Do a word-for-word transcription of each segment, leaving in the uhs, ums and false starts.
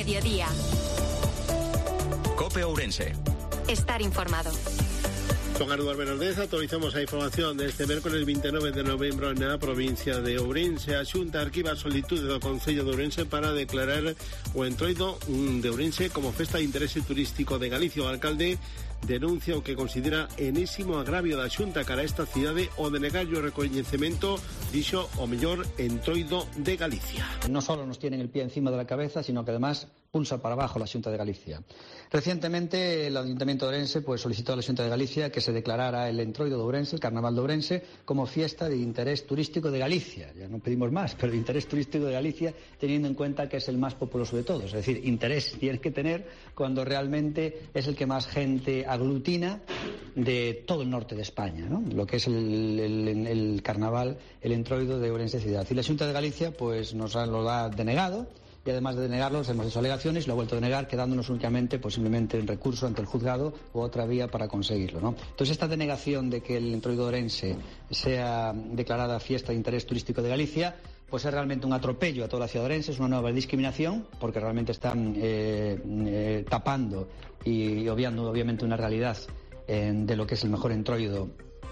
mediodía. COPE Ourense. Estar informado. Con Eduardo Bernaldez actualizamos a información deste mércoles veintinueve de novembro na provincia de Ourense. A Xunta arquiva a solitude do Concello de Ourense para declarar o entroido de Ourense como festa de interese turístico de Galicia. O alcalde denuncia o que considera enésimo agravio da Xunta cara a esta cidade o de negar o recoñecemento, dixo, o mellor entroido de Galicia. No solo nos tienen el pie encima de la cabeza, sino que además pulsa para abajo la Xunta de Galicia. Recientemente el Ayuntamiento de Ourense pues, solicitó a la Xunta de Galicia que se declarara el entroido de Ourense, el Carnaval de Ourense, como fiesta de interés turístico de Galicia. Ya no pedimos más, pero de interés turístico de Galicia, teniendo en cuenta que es el más populoso de todos. Es decir, interés tienes que tener cuando realmente es el que más gente aglutina de todo el norte de España, ¿no? Lo que es el, el, el Carnaval, el entroido de Ourense ciudad. Y la Xunta de Galicia pues, nos ha, lo ha denegado. Y además de denegarlos, hemos hecho alegaciones y lo ha vuelto a denegar, quedándonos únicamente pues, simplemente en recurso ante el juzgado u otra vía para conseguirlo, ¿no? Entonces, esta denegación de que el entroido de Ourense sea declarada fiesta de interés turístico de Galicia, pues es realmente un atropello a toda la ciudad de Ourense, es una nueva discriminación, porque realmente están eh, eh, tapando y, y obviando, obviamente, una realidad eh, de lo que es el mejor entroido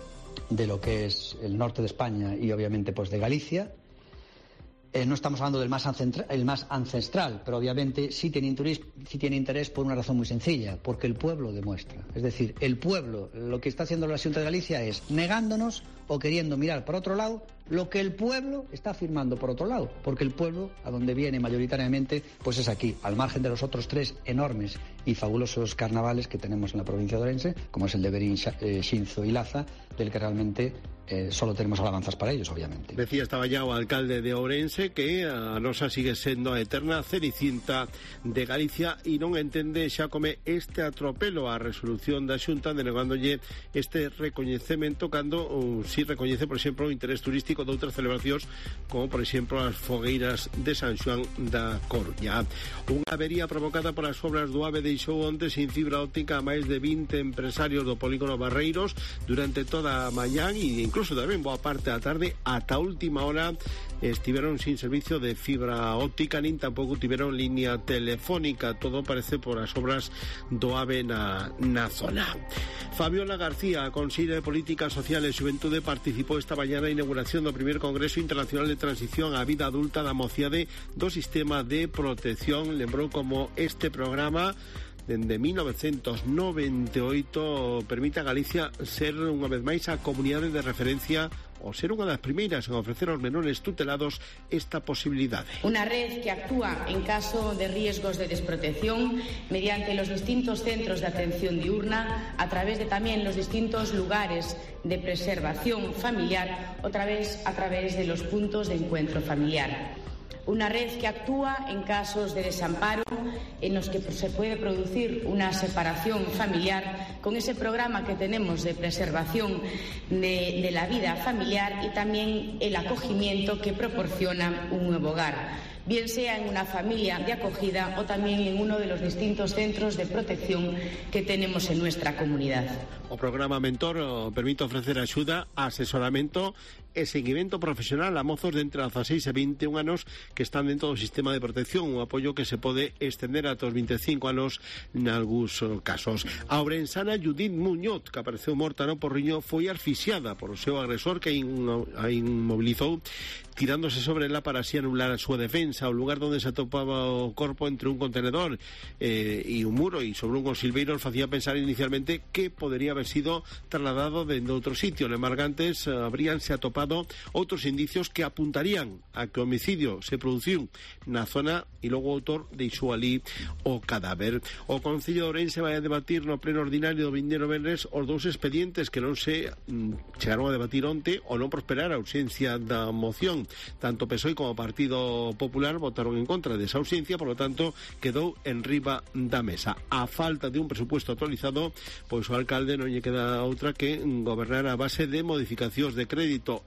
de lo que es el norte de España y, obviamente, pues de Galicia. Eh, no estamos hablando del más, ancestral, el más ancestral, pero obviamente sí tiene, interés, sí tiene interés por una razón muy sencilla, porque el pueblo demuestra. Es decir, el pueblo, lo que está haciendo la Xunta de Galicia es negándonos o queriendo mirar por otro lado lo que el pueblo está afirmando por otro lado, porque el pueblo, a donde viene mayoritariamente, pues es aquí, al margen de los otros tres enormes y fabulosos carnavales que tenemos en la provincia de Ourense, como es el de Berín, Xinzo y Laza, del que realmente eh, solo tenemos alabanzas para ellos, obviamente. Decía estaba ya o alcalde de Ourense que a nosa sigue sendo a eterna cenicienta de Galicia e non entende xa come este atropelo á resolución da Xunta denegándolle este recoñecemento cando uh, si recoñece, por exemplo, o interés turístico de outras celebracións como, por exemplo, as fogueiras de San Xoán da Coruña. Unha avería provocada polas obras do AVE deixou onte sin fibra óptica a máis de vinte empresarios do polígono Barreiros durante toda a mañán e incluso tamén boa parte da tarde ata a última hora estiveron sin servicio de fibra óptica nin tampouco tiveron línea telefónica. Todo parece por as obras do AVE na, na zona. Fabiola García, conselleira de Política Social e Xuventude, participou esta mañana na inauguración do primeiro Congreso Internacional de Transición á Vida Adulta da Mocidade do Sistema de Protección. Lembrou como este programa dende mil novecentos noventa e oito permite a Galicia ser unha vez máis a comunidade de referencia ou ser unha das primeiras en ofrecer aos menores tutelados esta posibilidade. Una red que actúa en caso de riesgos de desprotección mediante los distintos centros de atención diurna, a través de también los distintos lugares de preservación familiar, otra vez a través de los puntos de encuentro familiar. Una red que actúa en casos de desamparo en los que se puede producir una separación familiar con ese programa que tenemos de preservación de, de la vida familiar y también el acogimiento que proporciona un nuevo hogar, bien sea en una familia de acogida o también en uno de los distintos centros de protección que tenemos en nuestra comunidad. O programa Mentor permite ofrecer axuda, asesoramento e seguimento profesional a mozos de entre dezaseis e vinte e un anos que están dentro do sistema de protección, un apoio que se pode extender ata os vinte e cinco anos nalgúns casos. A ourensana Judith Muñoz, que apareceu morta no Porriño, foi asfixiada por o seu agresor que a inmobilizou tirándose sobre ela para así anular a súa defensa. O lugar onde se atopaba o corpo entre un contenedor eh, e un muro e sobre un silveiros facía pensar inicialmente que podería haber sido trasladado dende outro sitio. En Margantes eh, habríanse atopado outros indicios que apuntarían a que o homicidio se produciu na zona e logo o autor deixou ali o cadáver. O Concello de Ourense vai a debatir no pleno ordinario do vindeiro venres os dous expedientes que non se mm, chegaron a debatir onte ou non prosperar a ausencia da moción. Tanto P S O E como Partido Popular votaron en contra desa ausencia, por lo tanto quedou en riba da mesa. A falta de un presupuesto actualizado, pois o alcalde non lle queda outra que gobernar a base de modificacións de crédito e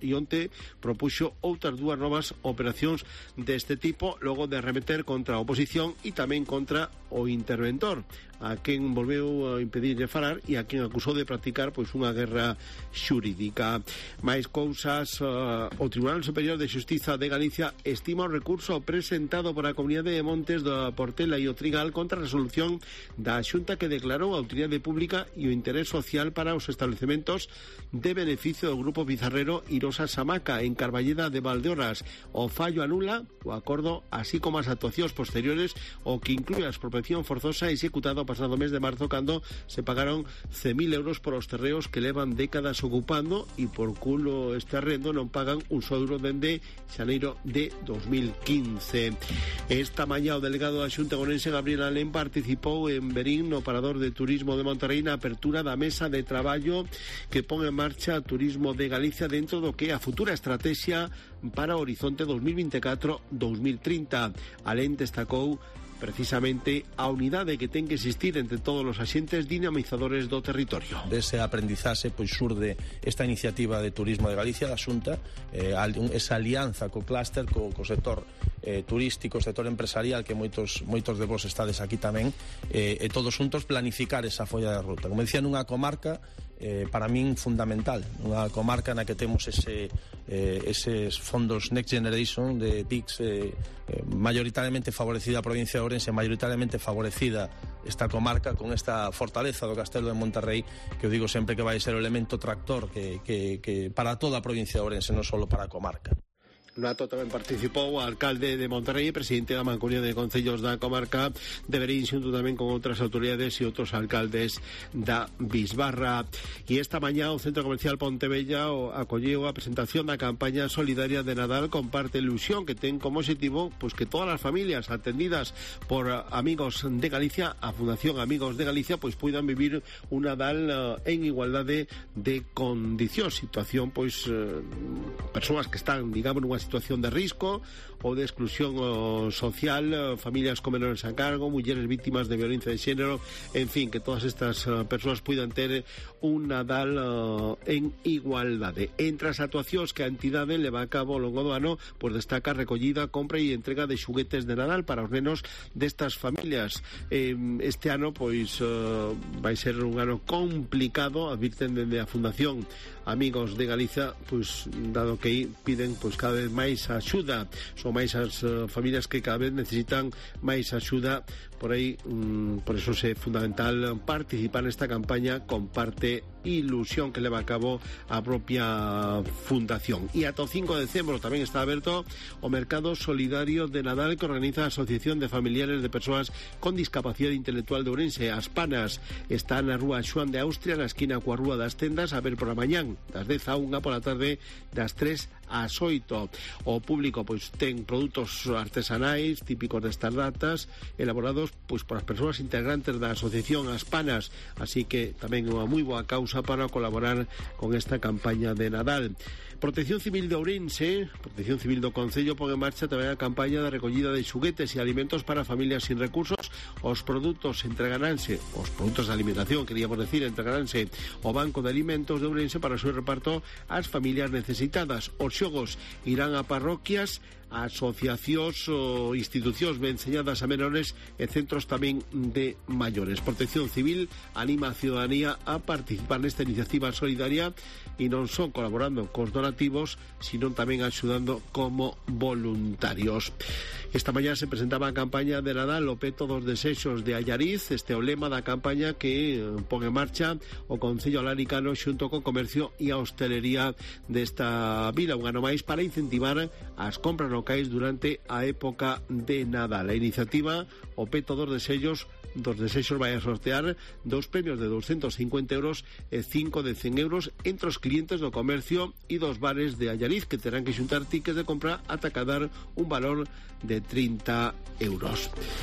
e onte propuxo outras dúas novas operacións deste tipo, logo de remeter contra a oposición e tamén contra o interventor, a quen volveu a impedirlle falar e a quen acusou de practicar pois unha guerra xurídica. Máis cousas, uh, o Tribunal Superior de Xustiza de Galicia estima o recurso presentado por a Comunidade de Montes da Portela e o Trigal contra a resolución da Xunta que declarou a utilidade pública e o interés social para os establecementos de beneficio do Grupo Pizarrero Irosa Samaca en Carballeda de Valdeorras. O fallo anula o acordo, así como as actuacións posteriores, o que inclúe a expropiación forzosa executada o pasado mes de marzo, cando se pagaron cen mil euros por os terreos que levan décadas ocupando e por culo este arrendo non pagan un só euro dende xaneiro de dos mil quince. Esta mañá o delegado da Xunta Orense, Gabriel Alén, participou en Verín no Parador de Turismo de Monterrey na apertura da mesa de traballo que pon en marcha Turismo de Galicia dentro do que é a futura estrategia para o horizonte dos mil veinticuatro dos mil trinta. Alén destacou precisamente a unidade que ten que existir entre todos os axentes dinamizadores do territorio. Dese aprendizaxe pois surde esta iniciativa de Turismo de Galicia da Xunta, eh, esa alianza co clúster, co, co sector eh, turístico, sector empresarial, que moitos moitos de vos estades aquí tamén, eh, e todos juntos planificar esa folla de ruta. Como decía, nunha comarca Eh, para min fundamental, unha comarca na que temos ese, eh, eses fondos Next Generation de P I Cs, eh, eh, mayoritariamente favorecida a provincia de Ourense, mayoritariamente favorecida esta comarca con esta fortaleza do Castelo de Monterrey, que eu digo sempre que vai ser o elemento tractor que, que, que para toda a provincia de Ourense, non só para a comarca. No acto tamén participou o alcalde de Monterrey, presidente da Mancomunidade de Concellos da comarca de Verín, xunto tamén con outras autoridades e outros alcaldes da Bisbarra. E esta mañá o Centro Comercial Pontevella acolleu a presentación da campaña solidaria de Nadal Comparte Ilusión, que ten como objetivo pois que todas as familias atendidas por Amigos de Galicia, a Fundación Amigos de Galicia, pois puidan vivir un Nadal uh, en igualdade de condicións, situación pois uh, persoas que están, digamos, nunha situación de risco ou de exclusión o, social, o, familias con menores a cargo, mulleres víctimas de violencia de xénero, en fin, que todas estas uh, persoas puidan ter un Nadal uh, en igualdade. Entre as actuacións que a entidade leva a cabo ao longo do ano, pois destaca a recollida, compra e entrega de xuguetes de Nadal para os nenos destas familias. Eh, este ano, pois, uh, vai ser un ano complicado, advirten dende a Fundación Amigos de Galicia, pois, dado que piden pois cada vez máis axuda, son máis as uh, familias que cada vez necesitan máis axuda, por aí, um, por eso é fundamental participar nesta campaña Comparte Ilusión que leva a cabo a propia Fundación. E ata o cinco de decembro tamén está aberto o Mercado Solidario de Nadal que organiza a Asociación de Familiares de Persoas con Discapacidade Intelectual de Ourense. As Panas está na rúa Xoán de Austria, na esquina coa rúa das Tendas, a ver por a mañán das dez a unha, pola tarde das tres ás oito. O público pois ten produtos artesanais típicos destas datas, elaborados pois por as persoas integrantes da Asociación As Panas, así que tamén unha moi boa causa para colaborar con esta campaña de Nadal. Protección Civil de Ourense, Protección Civil do Concello, pon en marcha tamén a campaña de recollida de xuguetes e alimentos para familias sin recursos. Os produtos entregaránse, os produtos de alimentación, queríamos decir, entregaránse ao Banco de Alimentos de Ourense para o seu reparto ás familias necesitadas. Os xogos irán a parroquias, a asociacións ou institucións venceñadas a menores e centros tamén de maiores. Protección Civil anima a ciudadanía a participar nesta iniciativa solidaria e non son colaborando cos donativos, sino tamén axudando como voluntarios. Esta mañá se presentaba a campaña de Nadal O peto dos desexos de Allariz. Este é o lema da campaña que pon en marcha o Concello Alaricano xunto co comercio e a hostelería desta vila, un ano máis para incentivar as compras locais durante a época de Nadal. A iniciativa O peto dos desexos dos desexos vai a sortear dos premios de doscientos cincuenta euros e cinco de cen euros entre os clientes do comercio e dos bares de Allariz, que terán que xuntar tickets de compra ata cadar un valor de trinta euros.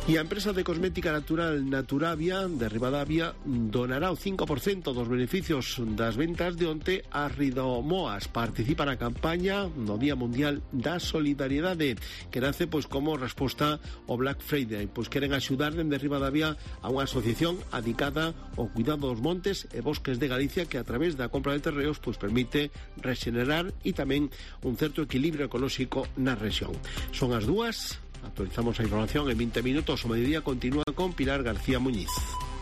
E a empresa de cosmética natural Naturavia de Ribadavia donará o cinco por cento dos beneficios das ventas de onte a Ridomoas. Participa na campaña no Día Mundial da Solidariedade, que nace pois como resposta ao Black Friday. Pois queren axudar dende Ribadavia a unha asociación adicada ao cuidado dos montes e bosques de Galicia, que a través da compra de terreos pois permite rexenerar e tamén un certo equilibrio ecolóxico na rexión. Son as dúas. Actualizamos a información en veinte minutos. O mediodía continúa con Pilar García Muñiz.